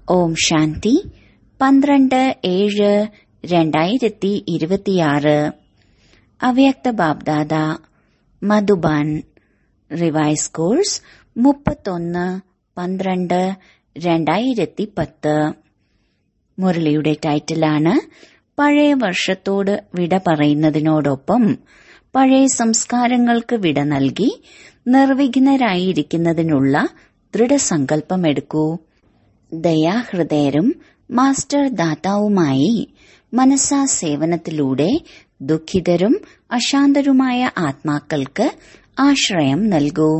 ഓം ശാന്തി 12/7/2026 അവ്യക്ത BapDada Madhuban revise course 31/12/2010. മുരളിയുടെ ടൈറ്റിലാണ് പഴയ വർഷത്തോട് വിട പറയുന്നതിനോടൊപ്പം പഴയ സംസ്കാരങ്ങൾക്ക് വിട നൽകി നിർവിഘ്നരായിരിക്കുന്നതിനുള്ള ദൃഢസങ്കല്പമെടുക്കൂ. ദയാഹൃദയരും മാസ്റ്റർ ദാതാവുമായി മനസാ സേവനത്തിലൂടെ ദുഃഖിതരും അശാന്തരുമായ ആത്മാക്കൾക്ക് ആശ്രയം നൽകൂ.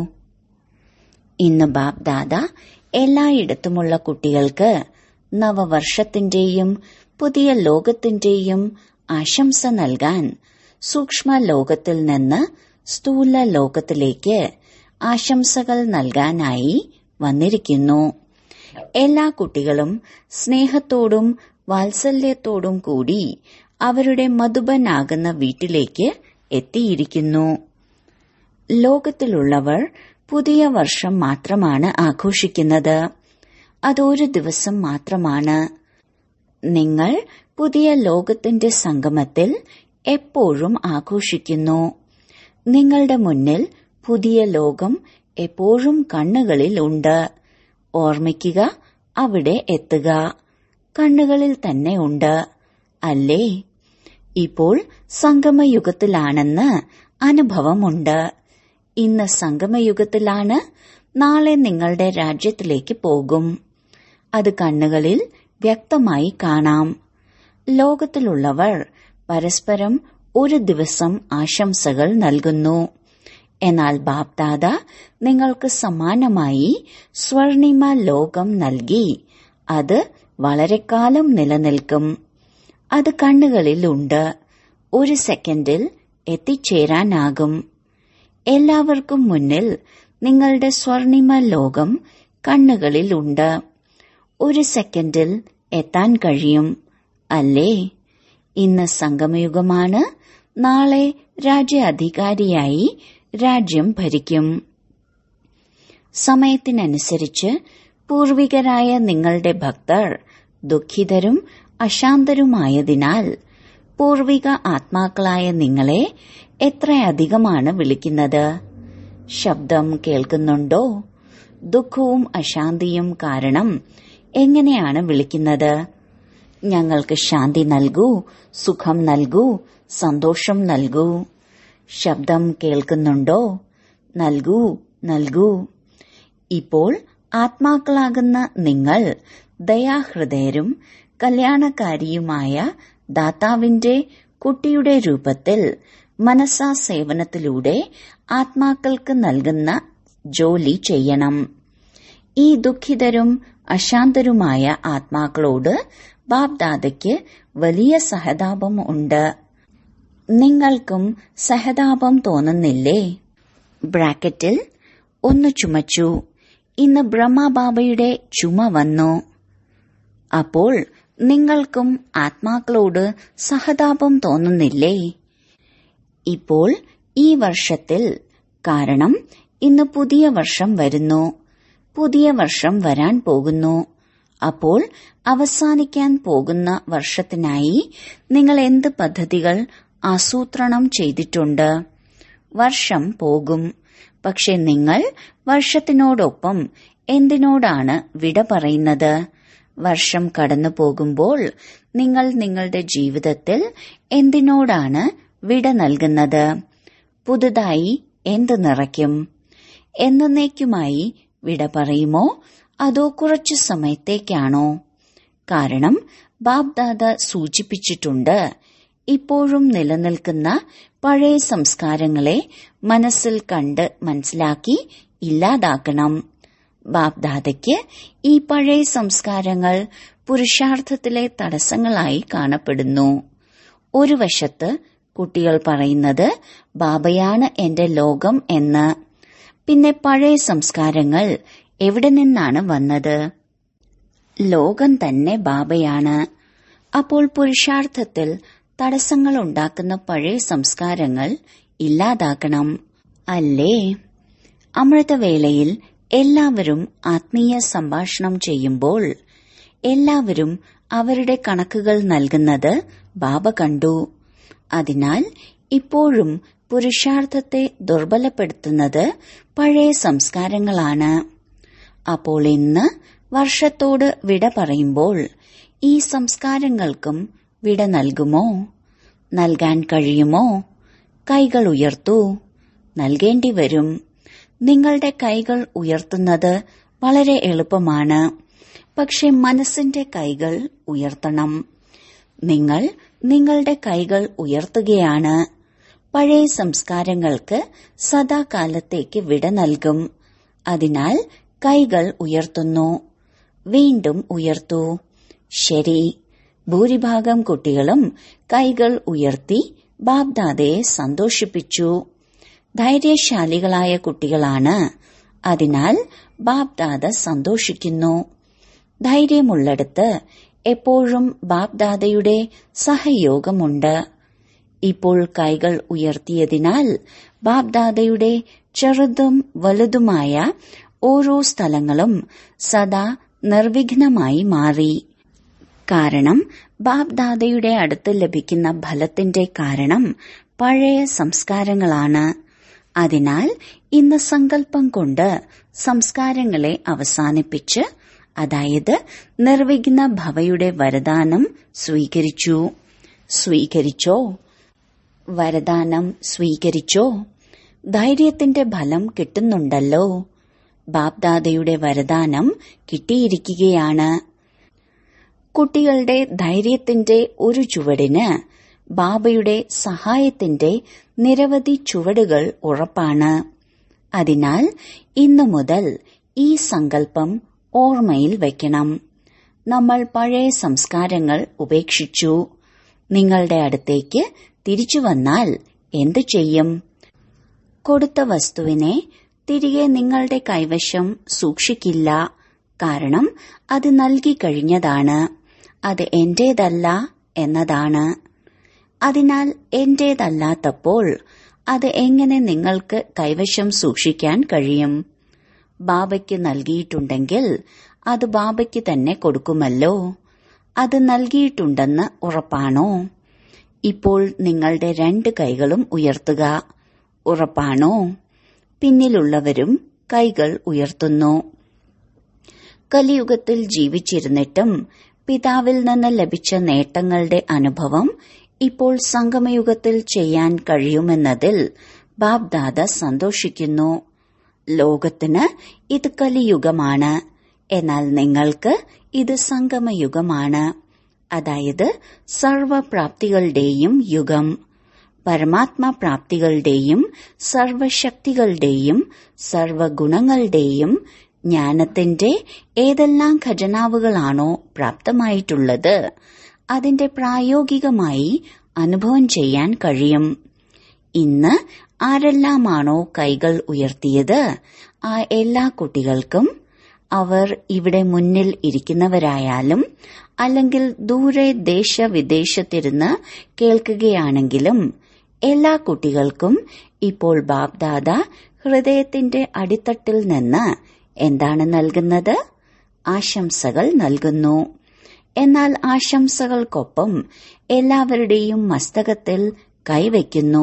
ഇന്ന് ബാബ്ദാദ എല്ലായിടത്തുമുള്ള കുട്ടികൾക്ക് നവവർഷത്തിന്റെയും പുതിയ ലോകത്തിന്റെയും ആശംസ നൽകാൻ സൂക്ഷ്മ ലോകത്തിൽ നിന്ന് സ്ഥൂല ലോകത്തിലേക്ക് ആശംസകൾ നൽകാനായി വന്നിരിക്കുന്നു. എല്ലാ കുട്ടികളും സ്നേഹത്തോടും വാത്സല്യത്തോടും കൂടി അവരുടെ മധുബനാകുന്ന വീട്ടിലേക്ക് എത്തിയിരിക്കുന്നു. ലോകത്തിലുള്ളവർ പുതിയ വർഷം മാത്രമാണ് ആഘോഷിക്കുന്നത്. അതൊരു ദിവസം മാത്രമാണ്. നിങ്ങൾ പുതിയ ലോകത്തിന്റെ സംഗമത്തിൽ എപ്പോഴും ആഘോഷിക്കുന്നു. നിങ്ങളുടെ മുന്നിൽ പുതിയ ലോകം എപ്പോഴും കണ്ണുകളിൽ ഉണ്ട്. ഓർമ്മിക്കുക, അവിടെ എത്തുക. കണ്ണുകളിൽ തന്നെ ഉണ്ട്, അല്ലേ? ഇപ്പോൾ സംഗമയുഗത്തിലാണെന്ന് അനുഭവമുണ്ട്. ഇന്ന് സംഗമയുഗത്തിലാണ്. നാളെ നിങ്ങളുടെ രാജ്യത്തിലേക്ക് പോകും. അത് കണ്ണുകളിൽ വ്യക്തമായി കാണാം. ലോകത്തിലുള്ളവർ പരസ്പരം ഒരു ദിവസം ആശംസകൾ നൽകുന്നു. എന്നാൽ ബാപ്ദാദ നിങ്ങൾക്ക് സമാനമായി സ്വർണിമ ലോകം നൽകി. അത് വളരെക്കാലം നിലനിൽക്കും. അത് കണ്ണുകളിലുണ്ട്. ഒരു സെക്കൻഡിൽ എത്തിച്ചേരാനാകും. എല്ലാവർക്കും മുന്നിൽ നിങ്ങളുടെ സ്വർണിമ ലോകം കണ്ണുകളിലുണ്ട്. ഒരു സെക്കൻഡിൽ എത്താൻ കഴിയും, അല്ലേ? ഇന്ന് സംഗമയുഗമാണ്. നാളെ രാജ്യാധികാരിയായി രാജ്യം ഭരിക്കും. സമയത്തിനനുസരിച്ച് പൂർവികരായ നിങ്ങളുടെ ഭക്തർ ദുഃഖിതരും അശാന്തരുമായതിനാൽ പൂർവിക ആത്മാക്കളായ നിങ്ങളെ എത്രയധികമാണ് വിളിക്കുന്നത്? ശബ്ദം കേൾക്കുന്നുണ്ടോ? ദുഃഖവും അശാന്തിയും കാരണം എങ്ങനെയാണ് വിളിക്കുന്നത്? ഞങ്ങൾക്ക് ശാന്തി നൽകൂ, സുഖം നൽകൂ, സന്തോഷം നൽകൂ. ശബ്ദം കേൾക്കുന്നുണ്ടോ? നൽകൂ, നൽകൂ. ഇപ്പോൾ ആത്മാക്കളാകുന്ന നിങ്ങൾ ദയാഹൃദയരും കല്യാണകാരിയുമായ ദാതാവിന്റെ കുട്ടിയുടെ രൂപത്തിൽ മനസാ സേവനത്തിലൂടെ ആത്മാക്കൾക്ക് നൽകുന്ന ജോലി ചെയ്യണം. ഈ ദുഃഖിതരും അശാന്തരുമായ ആത്മാക്കളോട് ബാപ്ദാദയ്ക്ക് വലിയ സഹതാപം ഉണ്ട്. നിങ്ങൾക്കും സഹതാപം തോന്നുന്നില്ലേ? ബ്രാക്കറ്റിൽ ഒന്ന് ചുമച്ചു. ഇന്ന് ബ്രഹ്മബാബയുടെ ചുമ വന്നു. അപ്പോൾ നിങ്ങൾക്കും ആത്മാക്കളോട് സഹതാപം തോന്നുന്നില്ലേ? ഇപ്പോൾ ഈ വർഷത്തിൽ, കാരണം ഇന്ന് പുതിയ വർഷം വരുന്നു. പുതിയ വർഷം വരാൻ പോകുന്നു. അപ്പോൾ അവസാനിക്കാൻ പോകുന്ന വർഷത്തിനായി നിങ്ങൾ എന്ത് പദ്ധതികൾ ആസൂത്രണം ചെയ്തിട്ടുണ്ട്? വർഷം പോകും. പക്ഷെ നിങ്ങൾ വർഷത്തിനോടൊപ്പം എന്തിനോടാണ് വിട പറയുന്നത്? വർഷം കടന്നു പോകുമ്പോൾ നിങ്ങൾ നിങ്ങളുടെ ജീവിതത്തിൽ എന്തിനോടാണ് വിട നൽകുന്നത്? പുതുതായി എന്ത് നിറയ്ക്കും? എന്നേക്കുമായി വിട പറയുമോ? അതോ കുറച്ചു സമയത്തേക്കാണോ? കാരണം ബാപ്ദാദ സൂചിപ്പിച്ചിട്ടുണ്ട്, ഇപ്പോഴും നിലനിൽക്കുന്ന പഴയ സംസ്കാരങ്ങളെ മനസ്സിൽ കണ്ട് മനസ്സിലാക്കി ഇല്ലാതാക്കണം. ബാപ്ദാദയ്ക്ക് ഈ പഴയ സംസ്കാരങ്ങൾ പുരുഷാർത്ഥത്തിലെ തടസ്സങ്ങളായി കാണപ്പെടുന്നു. ഒരു വശത്ത് കുട്ടികൾ പറയുന്നത് ബാബയാണ് എന്റെ ലോകം എന്ന്. പിന്നെ പഴയ സംസ്കാരങ്ങൾ എവിടെ നിന്നാണ് വന്നത്? ലോകം തന്നെ ബാബയാണ്. അപ്പോൾ പുരുഷാർത്ഥത്തിൽ തടസ്സങ്ങൾ ഉണ്ടാക്കുന്ന പഴയ സംസ്കാരങ്ങൾ ഇല്ലാതാക്കണം, അല്ലേ? അമൃതവേളയിൽ എല്ലാവരും ആത്മീയ സംഭാഷണം ചെയ്യുമ്പോൾ എല്ലാവരും അവരുടെ കണക്കുകൾ നൽകുന്നത് ബാബ കണ്ടു. അതിനാൽ ഇപ്പോഴും പുരുഷാർത്ഥത്തെ ദുർബലപ്പെടുത്തുന്നത് പഴയ സംസ്കാരങ്ങളാണ്. അപ്പോൾ ഇന്ന് വർഷത്തോട് വിട പറയുമ്പോൾ ഈ സംസ്കാരങ്ങൾക്കും വിട നൽകുമോ? നൽകാൻ കഴിയുമോ? കൈകൾ ഉയർത്തൂ. നൽകേണ്ടി വരും. നിങ്ങളുടെ കൈകൾ ഉയർത്തുന്നത് വളരെ എളുപ്പമാണ്. പക്ഷെ മനസ്സിന്റെ കൈകൾ ഉയർത്തണം. നിങ്ങൾ നിങ്ങളുടെ കൈകൾ ഉയർത്തുകയാണ്. പഴയ സംസ്കാരങ്ങൾക്ക് സദാകാലത്തേക്ക് വിട നൽകും. അതിനാൽ കൈകൾ ഉയർത്തുന്നു. വീണ്ടും ഉയർത്തൂ. ശരി. ഭൂരിഭാഗം കുട്ടികളും കൈകൾ ഉയർത്തി ബാബ്ദാദയെ സന്തോഷിപ്പിച്ചു. ധൈര്യശാലികളായ കുട്ടികളാണ്. അതിനാൽ ബാബ്ദാദ സന്തോഷിക്കുന്നു. ധൈര്യമുള്ളിടത്ത് എപ്പോഴും ബാബ്ദാദയുടെ സഹയോഗമുണ്ട്. ഇപ്പോൾ കൈകൾ ഉയർത്തിയതിനാൽ ബാബ്ദാദയുടെ ചെറുതും വലുതുമായ ഓരോ സ്ഥലങ്ങളും സദാ നിർവിഘ്നമായി മാറി. കാരണം ബാബ്ദാദയുടെ അടുത്ത് ലഭിക്കുന്ന ഫലത്തിന്റെ കാരണം പഴയ സംസ്കാരങ്ങളാണ്. അതിനാൽ ഇന്ന് സങ്കല്പം കൊണ്ട് സംസ്കാരങ്ങളെ അവസാനിപ്പിച്ച്, അതായത് നിർവിഘ്ന ഭവയുടെ വരദാനം സ്വീകരിച്ചോ? വരദാനം സ്വീകരിച്ചോ? ധൈര്യത്തിന്റെ ഫലം കിട്ടുന്നുണ്ടല്ലോ. ബാബ്ദാദയുടെ വരദാനം കിട്ടിയിരിക്കുകയാണ്. കുട്ടികളുടെ ധൈര്യത്തിന്റെ ഒരു ചുവടിന് ബാബയുടെ സഹായത്തിന്റെ നിരവധി ചുവടുകൾ ഉറപ്പാണ്. അതിനാൽ ഇന്നു മുതൽ ഈ സങ്കല്പം ഓർമ്മയിൽ വയ്ക്കണം. നമ്മൾ പഴയ സംസ്കാരങ്ങൾ ഉപേക്ഷിച്ചു. നിങ്ങളുടെ അടുത്തേക്ക് തിരിച്ചു വന്നാൽ എന്തു ചെയ്യും? കൊടുത്ത വസ്തുവിനെ തിരികെ നിങ്ങളുടെ കൈവശം സൂക്ഷിക്കില്ല. കാരണം അത് നൽകിക്കഴിഞ്ഞതാണ്. അത് എന്റേതല്ല എന്നതാണ്. അതിനാൽ എന്റേതല്ലാത്തപ്പോൾ അത് എങ്ങനെ നിങ്ങൾക്ക് കൈവശം സൂക്ഷിക്കാൻ കഴിയും? ബാബയ്ക്ക് നൽകിയിട്ടുണ്ടെങ്കിൽ അത് ബാബയ്ക്ക് തന്നെ കൊടുക്കുമല്ലോ. അത് നൽകിയിട്ടുണ്ടെന്ന് ഉറപ്പാണോ? ഇപ്പോൾ നിങ്ങളുടെ 2 കൈകളും ഉയർത്തുക. ഉറപ്പാണോ? പിന്നിലുള്ളവരും കൈകൾ ഉയർത്തുന്നു. കലിയുഗത്തിൽ ജീവിച്ചിരുന്നിട്ടും പിതാവിൽ നിന്ന് ലഭിച്ച നേട്ടങ്ങളുടെ അനുഭവം ഇപ്പോൾ സംഗമയുഗത്തിൽ ചെയ്യാൻ കഴിയുമെന്നതിൽ ബാബ്ദാദ സന്തോഷിക്കുന്നു. ലോകത്തിന് ഇത് കലിയുഗമാണ്. എന്നാൽ നിങ്ങൾക്ക് ഇത് സംഗമയുഗമാണ്. അതായത് സർവപ്രാപ്തികളുടെയും യുഗം. പരമാത്മാ പ്രാപ്തികളുടെയും സർവശക്തികളുടെയും സർവഗുണങ്ങളുടെയും ജ്ഞാനത്തിന്റെ ഏതെല്ലാം ഖജനാവുകളാണോ പ്രാപ്തമായിട്ടുള്ളത് അതിന്റെ പ്രായോഗികമായി അനുഭവം ചെയ്യാൻ കഴിയും. ഇന്ന് ആരെല്ലാമാണോ കൈകൾ ഉയർത്തിയത് ആ എല്ലാ കുട്ടികൾക്കും, അവർ ഇവിടെ മുന്നിൽ ഇരിക്കുന്നവരായാലും അല്ലെങ്കിൽ ദൂരെ ദേശവിദേശത്തിരുന്ന് കേൾക്കുകയാണെങ്കിലും, എല്ലാ കുട്ടികൾക്കും ഇപ്പോൾ ബാബ്ദാദ ഹൃദയത്തിന്റെ അടിത്തട്ടിൽ നിന്ന് എന്താണ് നൽകുന്നത്? ആശംസകൾ നൽകുന്നു. എന്നാൽ ആശംസകൾക്കൊപ്പം എല്ലാവരുടെയും മസ്തകത്തിൽ കൈവയ്ക്കുന്നു.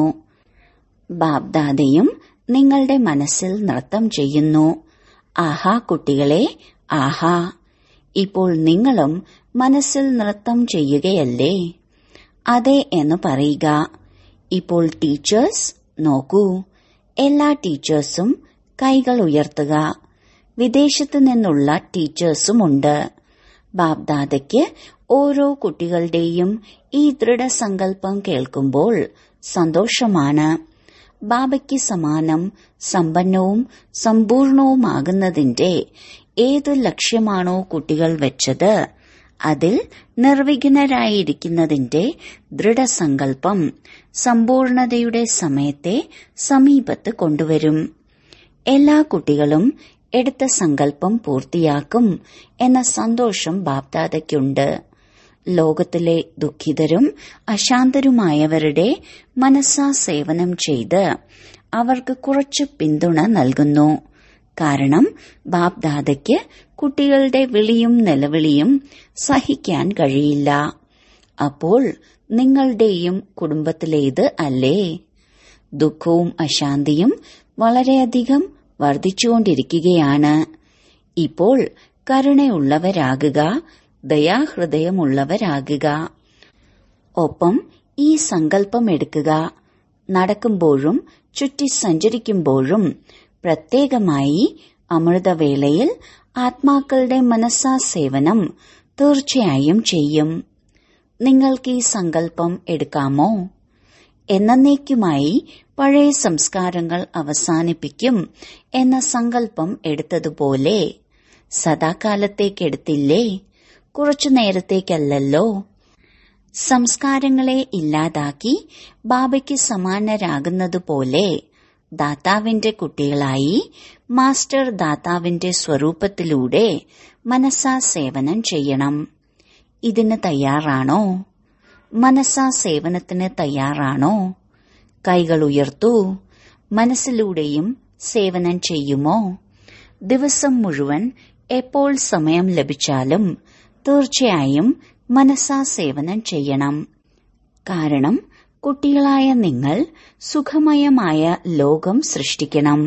ബാബ്ദാദയും നിങ്ങളുടെ മനസ്സിൽ നൃത്തം ചെയ്യുന്നു. ആഹാ കുട്ടികളെ, ആഹാ! ഇപ്പോൾ നിങ്ങളും മനസ്സിൽ നൃത്തം ചെയ്യുകയല്ലേ? അതെ എന്ന് പറയുക. ഇപ്പോൾ ടീച്ചേഴ്സ് നോക്കൂ. എല്ലാ ടീച്ചേഴ്സും കൈകൾ ഉയർത്തുക. വിദേശത്തു നിന്നുള്ള ടീച്ചേഴ്സുമുണ്ട്. ബാബ്ദാദയ്ക്ക് ഓരോ കുട്ടികളുടെയും ഈ ദൃഢസങ്കല്പം കേൾക്കുമ്പോൾ സന്തോഷമാണ്. ബാബയ്ക്ക് സമാനം സമ്പന്നവും സമ്പൂർണവുമാകുന്നതിന്റെ ഏതു ലക്ഷ്യമാണോ കുട്ടികൾ വെച്ചത് അതിൽ നിർവിഘ്നരായിരിക്കുന്നതിന്റെ ദൃഢസങ്കല്പം സമ്പൂർണതയുടെ സമയത്തെ സമീപത്ത് കൊണ്ടുവരും. എല്ലാ കുട്ടികളും എടുത്ത സങ്കല്പം പൂർത്തിയാക്കും എന്ന സന്തോഷം ബാബ്ദാദയ്ക്കുണ്ട്. ലോകത്തിലെ ദുഃഖിതരും അശാന്തരുമായവരുടെ മനസ്സാ സേവനം ചെയ്ത് അവർക്ക് കുറച്ച് പിന്തുണ നൽകുന്നു. കാരണം ബാപ്ദാദയ്ക്ക് കുട്ടികളുടെ വിളിയും നിലവിളിയും സഹിക്കാൻ കഴിയില്ല. അപ്പോൾ നിങ്ങളുടെയും കുടുംബത്തിലേത് അല്ലേ? ദുഃഖവും അശാന്തിയും വളരെയധികം വർദ്ധിച്ചുകൊണ്ടിരിക്കുകയാണ്. ഇപ്പോൾ കരുണയുള്ളവരാകുക, ദയാഹൃദയമുള്ളവരാകുക. ഒപ്പം ഈ സങ്കല്പം എടുക്കുക: നടക്കുമ്പോഴും ചുറ്റി സഞ്ചരിക്കുമ്പോഴും പ്രത്യേകമായി അമൃതവേളയിൽ ആത്മാക്കളുടെ മനസ്സാ സേവനം തീർച്ചയായും ചെയ്യും. നിങ്ങൾക്ക് ഈ സങ്കല്പം എടുക്കാമോ? എന്നേക്കുമായി പഴയ സംസ്കാരങ്ങൾ അവസാനിപ്പിക്കും എന്ന സങ്കല്പം എടുത്തതുപോലെ സദാകാലത്തേക്കെടുത്തില്ലേ? കുറച്ചു നേരത്തേക്കല്ലല്ലോ. സംസ്കാരങ്ങളെ ഇല്ലാതാക്കി ബാബയ്ക്ക് സമാനരാകുന്നതുപോലെ ദാതാവിന്റെ കുട്ടികളായി മാസ്റ്റർ ദാതാവിന്റെ സ്വരൂപത്തിലൂടെ മനസ്സാ സേവനം ചെയ്യണം. ഇതിന് തയ്യാറാണോ? മനസ്സാ സേവനത്തിന് തയ്യാറാണോ? കൈകൾ ഉയർത്തൂ. മനസ്സിലൂടെയും സേവനം ചെയ്യുമോ? ദിവസം മുഴുവൻ എപ്പോൾ സമയം ലഭിച്ചാലും തീർച്ചയായും മനസ്സാ സേവനം ചെയ്യണം. കാരണം കുട്ടികളായ നിങ്ങൾ സുഖമയമായ ലോകം സൃഷ്ടിക്കണം.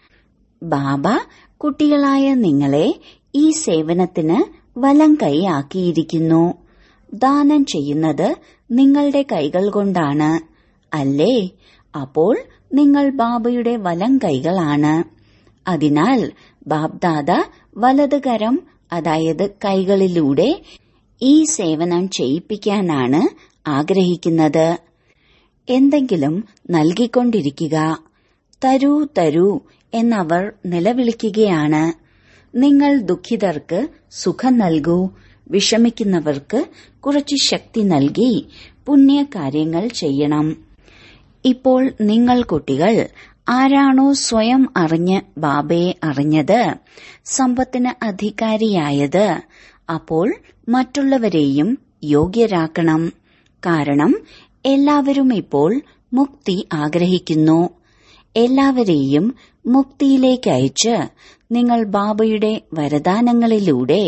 ബാബ കുട്ടികളായ നിങ്ങളെ ഈ സേവനത്തിന് വലം കൈ ആക്കിയിരിക്കുന്നു. ദാനം ചെയ്യുന്നത് നിങ്ങളുടെ കൈകൾ കൊണ്ടാണ് അല്ലേ? അപ്പോൾ നിങ്ങൾ ബാബയുടെ വലം കൈകളാണ്. അതിനാൽ ബാബ്ദാദ വലത് കരം, അതായത് കൈകളിലൂടെ ഈ സേവനം ചെയ്യിപ്പിക്കാനാണ് ആഗ്രഹിക്കുന്നത്. എന്തെങ്കിലും നൽകിക്കൊണ്ടിരിക്കുക. തരൂ തരൂ എന്നവർ നിലവിളിക്കുകയാണ്. നിങ്ങൾ ദുഃഖിതർക്ക് സുഖം നൽകൂ, വിഷമിക്കുന്നവർക്ക് കുറച്ച് ശക്തി നൽകി പുണ്യകാര്യങ്ങൾ ചെയ്യണം. ഇപ്പോൾ നിങ്ങൾ കുട്ടികൾ ആരാണോ സ്വയം അറിഞ്ഞ് ബാബയെ അറിഞ്ഞത്, സമ്പത്തിന് അധികാരിയായത്, അപ്പോൾ മറ്റുള്ളവരെയും യോഗ്യരാക്കണം. കാരണം എല്ലാവരും ഇപ്പോൾ മുക്തി ആഗ്രഹിക്കുന്നു. എല്ലാവരെയും മുക്തിയിലേക്ക് അയച്ച് നിങ്ങൾ ബാബയുടെ വരദാനങ്ങളിലൂടെ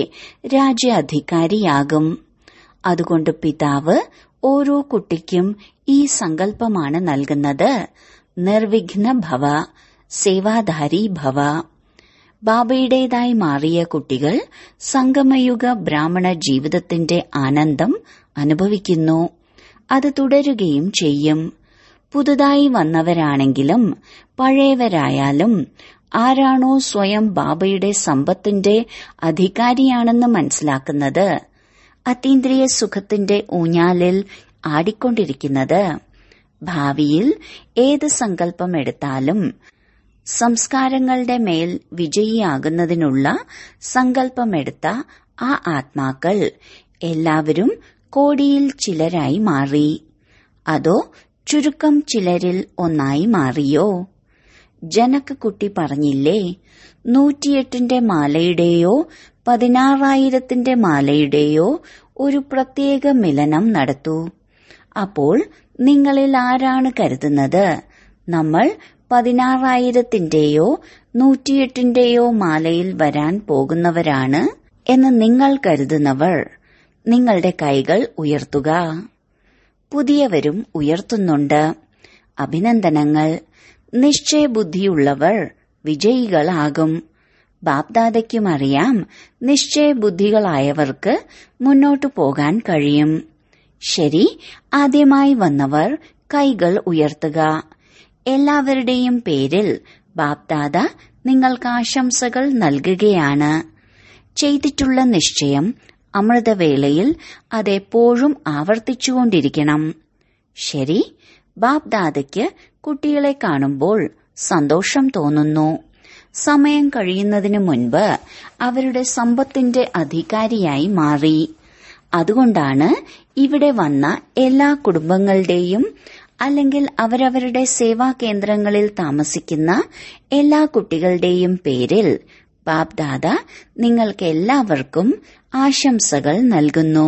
രാജ്യാധികാരിയാകും. അതുകൊണ്ട് പിതാവ് ഓരോ കുട്ടിക്കും ഈ സങ്കല്പമാണ് നൽകുന്നത്: നിർവിഘ്ന ഭവ, സേവാധാരി ഭവ. ബാബയുടേതായി മാറിയ കുട്ടികൾ സംഗമയുഗ ബ്രാഹ്മണ ജീവിതത്തിന്റെ ആനന്ദം അനുഭവിക്കുന്നു. അത് തുടരുകയും ചെയ്യും. പുതുതായി വന്നവരാണെങ്കിലും പഴയവരായാലും ആരാണോ സ്വയം ബാബയുടെ സമ്പത്തിന്റെ അധികാരിയാണെന്ന് മനസ്സിലാക്കുന്നത്, അതീന്ദ്രിയ സുഖത്തിന്റെ ഊഞ്ഞാലിൽ ആടിക്കൊണ്ടിരിക്കുന്നത്, ഭാവിയിൽ ഏത് സങ്കല്പം എടുത്താലും സംസ്കാരങ്ങളുടെ മേൽ വിജയിയാകുന്നതിനുള്ള സങ്കല്പമെടുത്ത ആ ആത്മാക്കൾ എല്ലാവരും കോടിയിൽ ചിലരായി മാറി. അതോ ചുരുക്കം ചിലരിൽ ഒന്നായി മാറിയോ? ജനക് കുട്ടി പറഞ്ഞില്ലേ, 108 മാലയുടെയോ 16,000 മാലയുടെയോ ഒരു പ്രത്യേക മിലനം നടത്തൂ. അപ്പോൾ നിങ്ങളിൽ ആരാണ് കരുതുന്നത് നമ്മൾ 16,000 108 മാലയിൽ വരാൻ പോകുന്നവരാണ് എന്ന്? നിങ്ങൾ കരുതുന്നവർ നിങ്ങളുടെ കൈകൾ ഉയർത്തുക. പുതിയവരും ഉയർത്തുന്നുണ്ട്. അഭിനന്ദനങ്ങൾ. നിശ്ചയബുദ്ധിയുള്ളവർ വിജയികളാകും. ബാപ്ദാദയ്ക്കും അറിയാം, നിശ്ചയബുദ്ധികളായവർക്ക് മുന്നോട്ടു പോകാൻ കഴിയും. ശരി, ആദ്യമായി വന്നവർ കൈകൾ ഉയർത്തുക. എല്ലാവരുടെയും പേരിൽ ബാപ്ദാദ നിങ്ങൾക്ക് ആശംസകൾ നൽകുകയാണ്. ചെയ്തിട്ടുള്ള നിശ്ചയം അമൃതവേളയിൽ അതെപ്പോഴും ആവർത്തിച്ചുകൊണ്ടിരിക്കണം. ശരി, ബാപ്ദാദയ്ക്ക് കുട്ടികളെ കാണുമ്പോൾ സന്തോഷം തോന്നുന്നു. സമയം കഴിയുന്നതിനു മുൻപ് അവരുടെ സമ്പത്തിന്റെ അധികാരിയായി മാറി. അതുകൊണ്ടാണ് ഇവിടെ വന്ന എല്ലാ കുടുംബങ്ങളുടെയും അല്ലെങ്കിൽ അവരവരുടെ സേവാ കേന്ദ്രങ്ങളിൽ താമസിക്കുന്ന എല്ലാ കുട്ടികളുടെയും പേരിൽ ബാപ്ദാദ നിങ്ങൾക്ക് എല്ലാവർക്കും ആശംസകൾ നൽകുന്നു.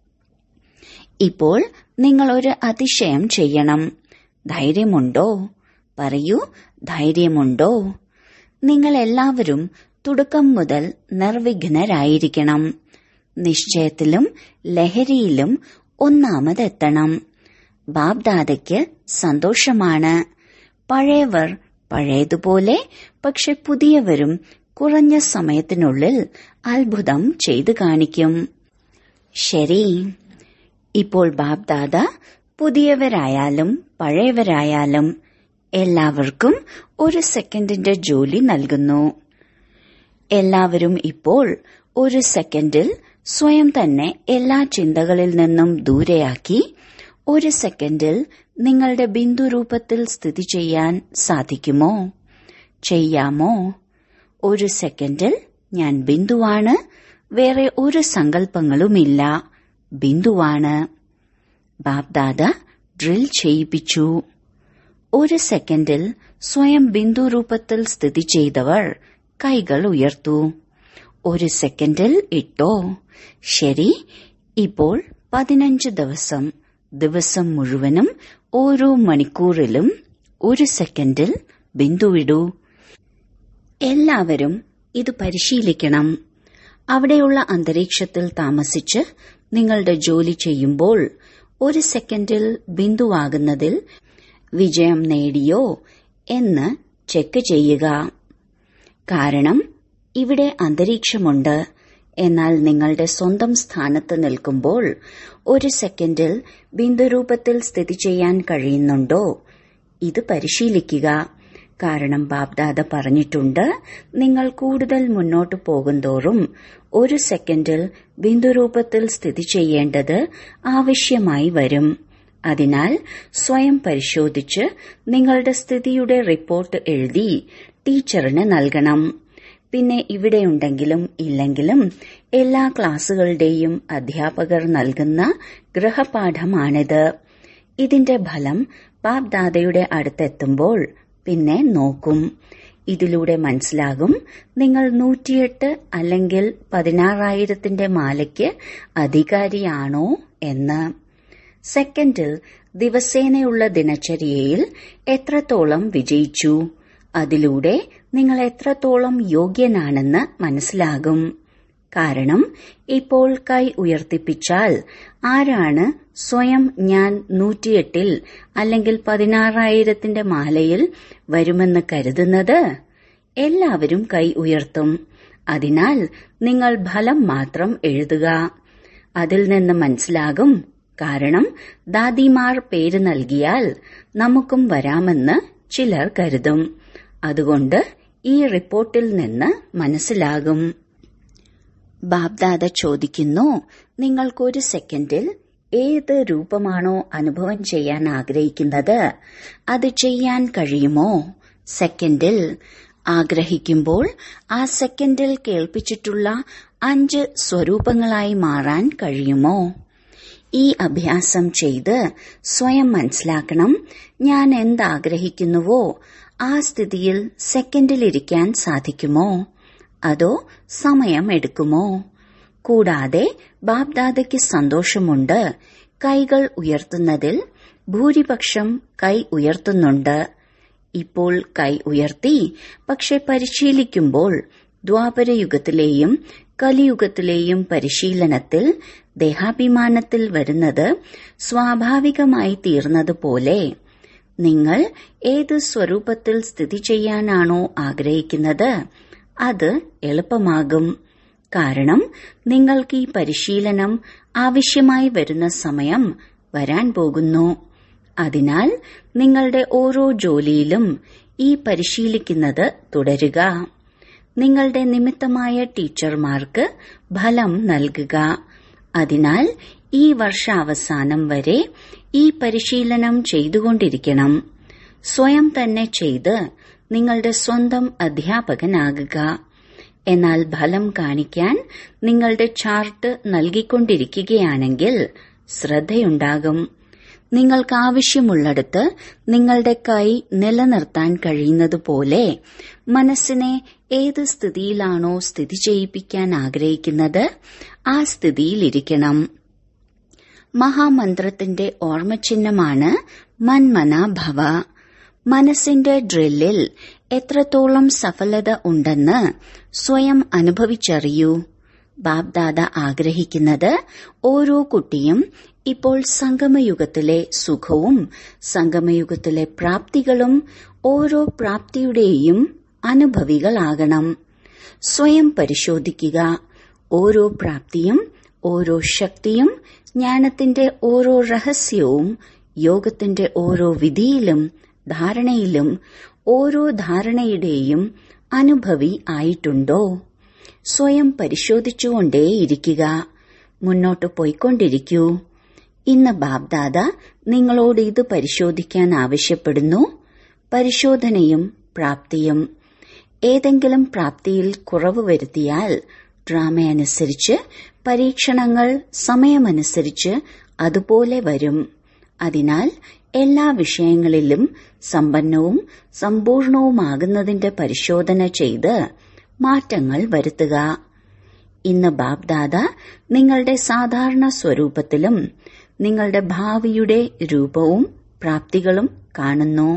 ഇപ്പോൾ നിങ്ങൾ ഒരു അതിശയം ചെയ്യണം. ധൈര്യമുണ്ടോ? പറയൂ, ധൈര്യമുണ്ടോ? നിങ്ങൾ എല്ലാവരും തുടക്കം മുതൽ നിർവിഘ്നരായിരിക്കണം. നിശ്ചയത്തിലും ലഹരിയിലും ഒന്നാമതെത്തണം. ബാബ്ദാദയ്ക്ക് സന്തോഷമാണ്. പഴയവർ പഴയതുപോലെ, പക്ഷെ പുതിയവരും കുറഞ്ഞ സമയത്തിനുള്ളിൽ അത്ഭുതം ചെയ്തു കാണിക്കും. ശരി, ഇപ്പോൾ ബാബ്ദാദ പുതിയവരായാലും പഴയവരായാലും എല്ലാവർക്കും 1 സെക്കൻഡിന്റെ ജോലി നൽകുന്നു. എല്ലാവരും ഇപ്പോൾ 1 സെക്കൻഡിൽ സ്വയം തന്നെ എല്ലാ ചിന്തകളിൽ നിന്നും ദൂരെയാക്കി 1 സെക്കൻഡിൽ നിങ്ങളുടെ ബിന്ദുരൂപത്തിൽ സ്ഥിതി ചെയ്യാൻ സാധിക്കുമോ? ചെയ്യാമോ? 1 സെക്കൻഡിൽ ഞാൻ ബിന്ദുവാണ്, വേറെ ഒരു സങ്കല്പങ്ങളുമില്ല, ബിന്ദുവാണ്. ബാബ്ദാദ ഡ്രിൽ ചെയ്യിപ്പിച്ചു. 1 സെക്കൻഡിൽ സ്വയം ബിന്ദുരൂപത്തിൽ സ്ഥിതി ചെയ്തവർ കൈകൾ ഉയർത്തു. 1 സെക്കൻഡിൽ ഇട്ടോ. ശരി, ഇപ്പോൾ 15 ദിവസം, ദിവസം മുഴുവനും ഓരോ മണിക്കൂറിലും 1 സെക്കൻഡിൽ ബിന്ദുവിടൂ. എല്ലാവരും ഇത് പരിശീലിക്കണം. അവിടെയുള്ള അന്തരീക്ഷത്തിൽ താമസിച്ച് നിങ്ങളുടെ ജോലി ചെയ്യുമ്പോൾ 1 സെക്കൻഡിൽ ബിന്ദുവാകുന്നതിൽ വിജയം നേടിയോ എന്ന് ചെക്ക് ചെയ്യുക. കാരണം ഇവിടെ അന്തരീക്ഷമുണ്ട്. എന്നാൽ നിങ്ങളുടെ സ്വന്തം സ്ഥാനത്ത് നിൽക്കുമ്പോൾ 1 സെക്കൻഡിൽ ബിന്ദുരൂപത്തിൽ സ്ഥിതി ചെയ്യാൻ കഴിയുന്നുണ്ടോ? ഇത് പരിശീലിക്കുക. കാരണം ബാബ്ദാദ പറഞ്ഞിട്ടുണ്ട്, നിങ്ങൾ കൂടുതൽ മുന്നോട്ടു പോകുന്തോറും 1 സെക്കൻഡിൽ ബിന്ദുരൂപത്തിൽ സ്ഥിതി ചെയ്യേണ്ടത് ആവശ്യമായി വരും. അതിനാൽ സ്വയം പരിശോധിച്ച് നിങ്ങളുടെ സ്ഥിതിയുടെ റിപ്പോർട്ട് എഴുതി ടീച്ചറിന് നൽകണം. പിന്നെ ഇവിടെയുണ്ടെങ്കിലും ഇല്ലെങ്കിലും എല്ലാ ക്ലാസുകളുടെയും അധ്യാപകർ നൽകുന്ന ഗൃഹപാഠമാണിത്. ഇതിന്റെ ഫലം ബാബ്ദാദയുടെ അടുത്തെത്തുമ്പോൾ പിന്നെ നോക്കും. ഇതിലൂടെ മനസ്സിലാകും നിങ്ങൾ 108 അല്ലെങ്കിൽ 16,000ന്റെ മാലയ്ക്ക് അധികാരിയാണോ എന്ന്. സെക്കൻഡിൽ ദിവസേനയുള്ള ദിനചര്യയിൽ എത്രത്തോളം വിജയിച്ചു, അതിലൂടെ നിങ്ങൾ എത്രത്തോളം യോഗ്യനാണെന്ന് മനസ്സിലാകും. കാരണം ഇപ്പോൾ കൈ ഉയർത്തിപ്പിച്ചാൽ ആരാണ് സ്വയം ഞാൻ 108 അല്ലെങ്കിൽ 16,000ന്റെ മാലയിൽ വരുമെന്ന് കരുതുന്നത്? എല്ലാവരും കൈ ഉയർത്തും. അതിനാൽ നിങ്ങൾ ഫലം മാത്രം എഴുതുക. അതിൽ നിന്ന് മനസ്സിലാകും. കാരണം ദാദിമാർ പേര് നൽകിയാൽ നമുക്കും വരാമെന്ന് ചിലർ കരുതും. അതുകൊണ്ട് ഈ റിപ്പോർട്ടിൽ നിന്ന് മനസ്സിലാകും. ബാബ്ദാദ ചോദിക്കുന്നു, നിങ്ങൾക്കൊരു സെക്കൻഡിൽ ഏത് രൂപമാണോ അനുഭവം ചെയ്യാൻ ആഗ്രഹിക്കുന്നത് അത് ചെയ്യാൻ കഴിയുമോ? സെക്കൻഡിൽ ആഗ്രഹിക്കുമ്പോൾ ആ സെക്കൻഡിൽ കേൾപ്പിച്ചിട്ടുള്ള 5 സ്വരൂപങ്ങളായി മാറാൻ കഴിയുമോ? ഈ അഭ്യാസം ചെയ്ത് സ്വയം മനസ്സിലാക്കണം, ഞാൻ എന്താഗ്രഹിക്കുന്നുവോ ആ സ്ഥിതിയിൽ സെക്കൻഡിലിരിക്കാൻ സാധിക്കുമോ, അതോ സമയം എടുക്കുമോ? കൂടാതെ ബാബ്ദാദയ്ക്ക് സന്തോഷമുണ്ട്. കൈകൾ ഉയർത്തുന്നതിൽ ഭൂരിപക്ഷം കൈ ഉയർത്തുന്നുണ്ട്. ഇപ്പോൾ കൈ ഉയർത്തി, പക്ഷെ പരിശീലിക്കുമ്പോൾ ദ്വാപരയുഗത്തിലെയും കലിയുഗത്തിലെയും പരിശീലനത്തിൽ ദേഹാഭിമാനത്തിൽ വരുന്നത് സ്വാഭാവികമായി തീർന്നതുപോലെ നിങ്ങൾ ഏത് സ്വരൂപത്തിൽ സ്ഥിതി ചെയ്യാനാണോ ആഗ്രഹിക്കുന്നത് അത് എളുപ്പമാകും. കാരണം നിങ്ങൾക്ക് ഈ പരിശീലനം ആവശ്യമായി വരുന്ന സമയം വരാൻ പോകുന്നു. അതിനാൽ നിങ്ങളുടെ ഓരോ ജോലിയിലും ഈ പരിശീലിക്കുന്നത് തുടരുക. നിങ്ങളുടെ നിമിത്തമായ ടീച്ചർമാർക്ക് ഫലം നൽകുക. അതിനാൽ ഈ വർഷാവസാനം വരെ ഈ പരിശീലനം ചെയ്തുകൊണ്ടിരിക്കണം. സ്വയം തന്നെ ചെയ്ത് നിങ്ങളുടെ സ്വന്തം അധ്യാപകനാകുക. എന്നാൽ ഫലം കാണിക്കാൻ നിങ്ങളുടെ ചാർട്ട് നൽകിക്കൊണ്ടിരിക്കുകയാണെങ്കിൽ ശ്രദ്ധയുണ്ടാകും. നിങ്ങൾക്ക് ആവശ്യമുള്ളിടത്ത് നിങ്ങളുടെ കൈ നിലനിർത്താൻ കഴിയുന്നതുപോലെ മനസ്സിനെ ഏത് സ്ഥിതിയിലാണോ സ്ഥിതി ചെയ്യിപ്പിക്കാൻ ആഗ്രഹിക്കുന്നത് ആ സ്ഥിതിയിലിരിക്കണം. മഹാമന്ത്രത്തിന്റെ ഓർമ്മചിഹ്നമാണ് മന്മന ഭവ. മനസ്സിന്റെ ഡ്രില്ലിൽ എത്രത്തോളം സഫലത ഉണ്ടെന്ന് സ്വയം അനുഭവിച്ചറിയൂ. ബാബ്ദാദ ആഗ്രഹിക്കുന്നത് ഓരോ കുട്ടിയും ഇപ്പോൾ സംഗമയുഗത്തിലെ സുഖവും സംഗമയുഗത്തിലെ പ്രാപ്തികളും ഓരോ പ്രാപ്തിയുടെയും അനുഭവികളാകണം. സ്വയം പരിശോധിക്കുക. ഓരോ പ്രാപ്തിയും ഓരോ ശക്തിയും ജ്ഞാനത്തിന്റെ ഓരോ രഹസ്യവും യോഗത്തിന്റെ ഓരോ വിധിയിലും ധാരണയിലും ഓരോ ധാരണയുടെയും അനുഭവി ആയിട്ടുണ്ടോ? സ്വയം പരിശോധിച്ചുകൊണ്ടേയിരിക്കുക. മുന്നോട്ട് പോയിക്കൊണ്ടിരിക്കൂ. ഇന്ന് ബാബ്ദാദ നിങ്ങളോട് ഇത് പരിശോധിക്കാൻ ആവശ്യപ്പെടുന്നു. പരിശോധനയും പ്രാപ്തിയും. ഏതെങ്കിലും പ്രാപ്തിയിൽ കുറവ് വരുത്തിയാൽ ഡ്രാമയനുസരിച്ച് പരീക്ഷണങ്ങൾ സമയമനുസരിച്ച് അതുപോലെ വരും. അതിനാൽ എല്ലാ വിഷയങ്ങളിലും സമ്പന്നവും സമ്പൂർണവുമാകുന്നതിന്റെ പരിശോധന ചെയ്ത് മാറ്റങ്ങൾ വരുത്തുക. ഇന്ന് ബാബ്ദാദ നിങ്ങളുടെ സാധാരണ സ്വരൂപത്തിലും നിങ്ങളുടെ ഭാവിയുടെ രൂപവും പ്രാപ്തികളും കാണുന്നു.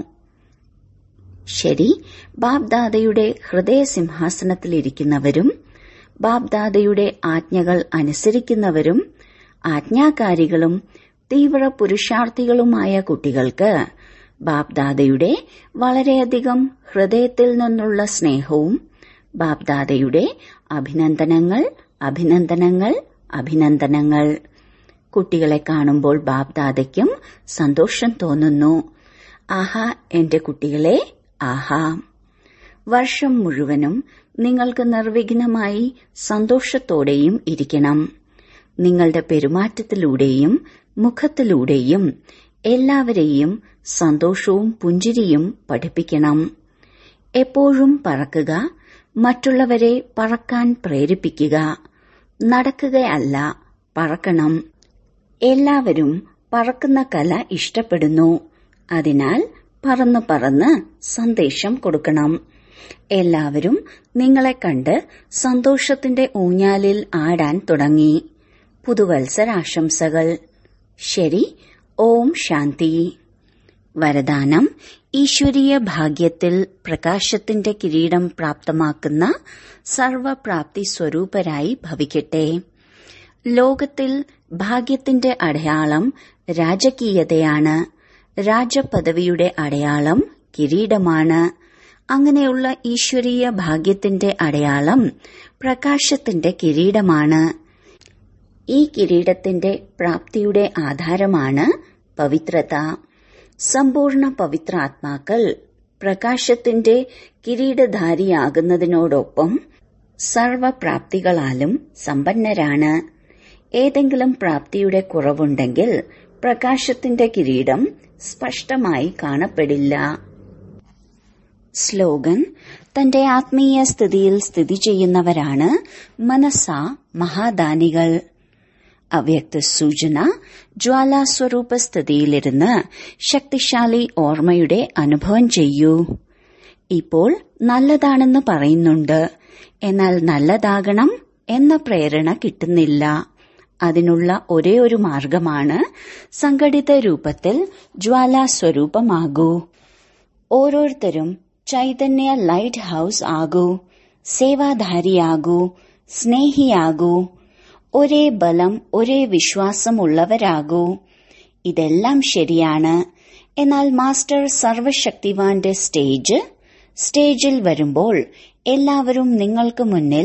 ശരി, ബാബ്ദാദയുടെ ഹൃദയസിംഹാസനത്തിലിരിക്കുന്നവരും ബാബ്ദാദയുടെ ആജ്ഞകൾ അനുസരിക്കുന്നവരും ആജ്ഞാകാരികളും തീവ്ര പുരുഷാർത്ഥികളുമായ കുട്ടികൾക്ക് ബാബ്ദാദയുടെ വളരെയധികം ഹൃദയത്തിൽ നിന്നുള്ള സ്നേഹവും ബാബ്ദാദയുടെ അഭിനന്ദനങ്ങൾ, അഭിനന്ദനങ്ങൾ, അഭിനന്ദനങ്ങൾ. കുട്ടികളെ കാണുമ്പോൾ ബാബ്ദാദയ്ക്കും സന്തോഷം തോന്നുന്നു. ആഹാ എന്റെ കുട്ടികളെ, ആഹാ. വർഷം മുഴുവനും നിങ്ങൾക്ക് നിർവിഘ്നമായി സന്തോഷത്തോടെയും ഇരിക്കണം. നിങ്ങളുടെ പെരുമാറ്റത്തിലൂടെയും മുഖത്തിലൂടെയും എല്ലാവരെയും സന്തോഷവും പുഞ്ചിരിയും പഠിപ്പിക്കണം. എപ്പോഴും പറക്കുക. മറ്റുള്ളവരെ പറക്കാൻ പ്രേരിപ്പിക്കുക. നടക്കുകയല്ല, പറക്കണം. എല്ലാവരും പറക്കുന്ന കല ഇഷ്ടപ്പെടുന്നു. അതിനാൽ പറന്ന് പറന്ന് സന്ദേശം കൊടുക്കണം. എല്ലാവരും നിങ്ങളെ കണ്ട് സന്തോഷത്തിന്റെ ഊഞ്ഞാലിൽ ആടാൻ തുടങ്ങി. പുതുവത്സരാശംസകൾ. ശരി, ഓം ശാന്തി. വരദാനം: ഈശ്വരീയ ഭാഗ്യത്തിൽ പ്രകാശത്തിന്റെ കിരീടം പ്രാപ്തമാക്കുന്ന സർവപ്രാപ്തി സ്വരൂപരായി ഭവിക്കട്ടെ. ലോകത്തിൽ ഭാഗ്യത്തിന്റെ അടയാളം രാജകീയതയാണ്. രാജപദവിയുടെ അടയാളം കിരീടമാണ്. അങ്ങനെയുള്ള ഈശ്വരീയ ഭാഗ്യത്തിന്റെ അടയാളം പ്രകാശത്തിന്റെ കിരീടമാണ്. ഈ കിരീടത്തിന്റെ പ്രാപ്തിയുടെ ആധാരമാണ് പവിത്രത. സമ്പൂർണ്ണ പവിത്രാത്മാക്കൾ പ്രകാശത്തിന്റെ കിരീടധാരിയാകുന്നതിനോടൊപ്പം സർവപ്രാപ്തികളാലും സമ്പന്നരാണ്. ഏതെങ്കിലും പ്രാപ്തിയുടെ കുറവുണ്ടെങ്കിൽ പ്രകാശത്തിന്റെ കിരീടം സ്പഷ്ടമായി കാണപ്പെടില്ല. സ്ലോഗൻ: തന്റെ ആത്മീയ സ്ഥിതിയിൽ സ്ഥിതി ചെയ്യുന്നവരാണ് മനസ്സാ മഹാദാനികൾ. അവ്യക്ത സൂചന: ജ്വാലാസ്വരൂപ സ്ഥിതിയിലിരുന്ന് ശക്തിശാലി ഓർമ്മയുടെ അനുഭവം ചെയ്യൂ. ഇപ്പോൾ നല്ലതാണെന്ന് പറയുന്നുണ്ട്, എന്നാൽ നല്ലതാകണം എന്ന പ്രേരണ കിട്ടുന്നില്ല. അതിനുള്ള ഒരേയൊരു മാർഗമാണ് സംഘടിത രൂപത്തിൽ ജ്വാലാസ്വരൂപമാകൂ. ഓരോരുത്തരും ചൈതന്യ ലൈറ്റ് ഹൌസ് ആകൂ. സേവാധാരിയാകൂ. സ്നേഹിയാകൂ. ഒരേ ബലം, ഒരേ വിശ്വാസമുള്ളവരാകൂ. ഇതെല്ലാം ശരിയാണ്. എന്നാൽ മാസ്റ്റർ സർവശക്തിവാന്റെ സ്റ്റേജിൽ വരുമ്പോൾ എല്ലാവരും നിങ്ങൾക്ക് മുന്നിൽ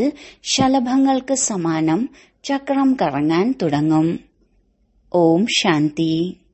ശലഭങ്ങൾക്ക് സമാനം ചക്രം കറങ്ങാൻ തുടങ്ങും. ഓം ശാന്തി.